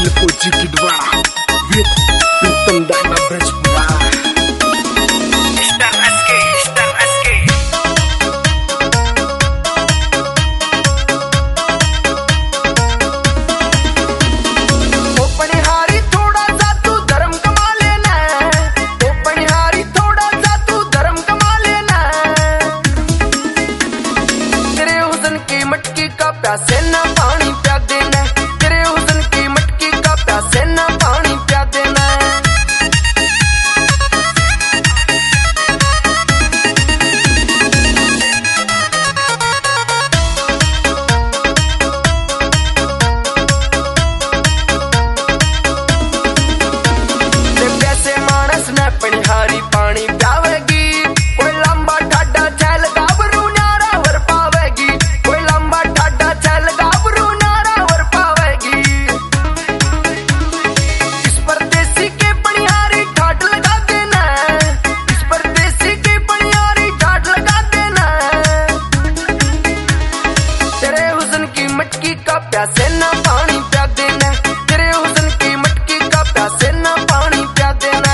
अनिल फौजी किडवाड़ा विद प्रीतम दाना ब्रजपुरा। प्यासे ना पानी प्या देना, तेरे हुस्न की मटकी का प्यासे ना पानी प्या देना। ते प्यासे मानस ने पनिहारी पानी प्यावेगी, कोई लंबा ठाडा छैल गाभरू न्यारा वर पावेगी, कोई लंबा ठाडा छैल गाभरू न्यारा वर पावेगी। इस परदेसी के पनिहारी ठाट लगा देना, इस परदेसी के पनिहारी ठाट लगा देना। तेरे हुस्न की मटकी का प्यासे ना पानी प्या देना, तेरे हुस्न की मटकी का प्यासे ना पानी प्या देना।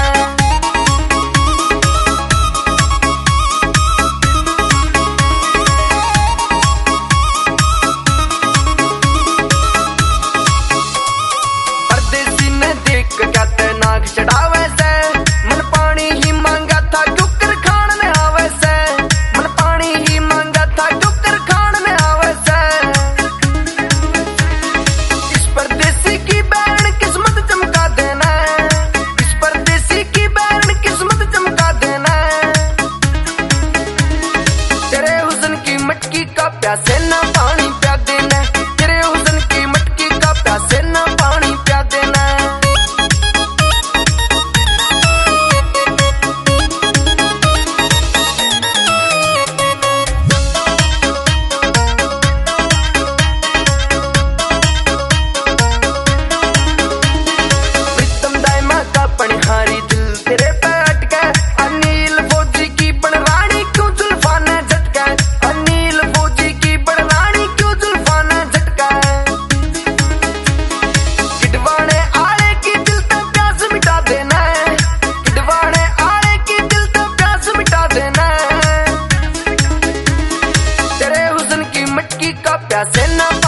नाक चढ़ावे से मन पानी ही मांगा था कुकर खान में आवे से, मन पानी ही मांगा था कुकर खान में आवे से। इस परदेसी की बैन किस्मत चमका देना, इस परदेसी की बैन किस्मत चमका देना। तेरे हुस्न की मटकी का प्यासे ना पानी प्या देना, तेरे हुस्न की मटकी का प्यासे ना पानी प्या देना। पनिहारी दिल तेरे पे अटका, अनिल फौजी की बनरानी क्यों जुल्फाना झटका, अनिल फौजी की बनरानी क्यों जुल्फाना झटका। किडवाने आले की दिल तो प्यास मिटा देना, किडवाने आले की दिल तो प्यास मिटा देना। तेरे हुस्न की मटकी का प्यासे ना